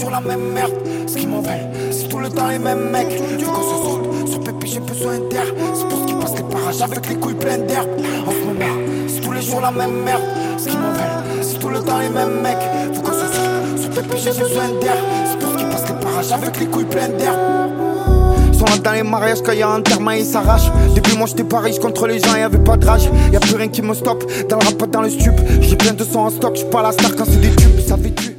jours la même merde. Ce qui m'en veut, c'est tout le temps les mêmes mecs. Faut qu'on se saute, sur pépé j'ai besoin d'air. C'est pour ce qui passe les parages avec les couilles pleines d'herbe. En ce moment, c'est tous les jours la même merde. Ce qui m'en veut, c'est tout le temps les mêmes mecs. Faut qu'on se saute, sur pépé j'ai besoin d'air. C'est pour ce qui passe les parages avec les couilles pleines d'herbe. Sont là dans les mariages quand y'a un enterrement ils s'arrachent. Depuis moi j'étais pas riche contre les gens, y'avait pas de rage. Y'a plus rien qui me stoppe, dans le rap pas dans le stup. J'ai plein de sons en stock, j'suis pas la star quand c'est des tubes, ça fait tu.